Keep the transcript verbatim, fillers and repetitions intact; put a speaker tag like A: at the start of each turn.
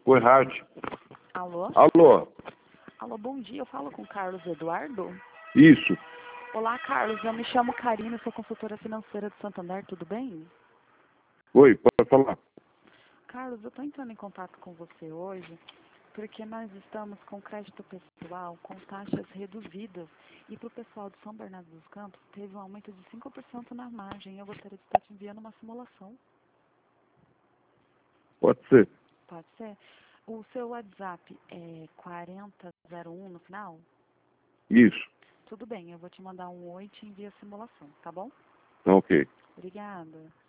A: Oi, Hart.
B: Alô?
A: Alô?
B: Alô, bom dia. Eu falo com o Carlos Eduardo?
A: Isso.
B: Olá, Carlos. Eu me chamo Karina, sou consultora financeira de Santander. Tudo bem?
A: Oi, pode falar.
B: Carlos, eu estou entrando em contato com você hoje porque nós estamos com crédito pessoal com taxas reduzidas e para o pessoal de São Bernardo dos Campos teve um aumento de cinco por cento na margem. Eu gostaria de estar te enviando uma simulação.
A: Pode ser.
B: Pode ser? O seu WhatsApp é quarenta zero um no final?
A: Isso.
B: Tudo bem, eu vou te mandar um oi e te envio a simulação, tá bom?
A: Tá ok.
B: Obrigada.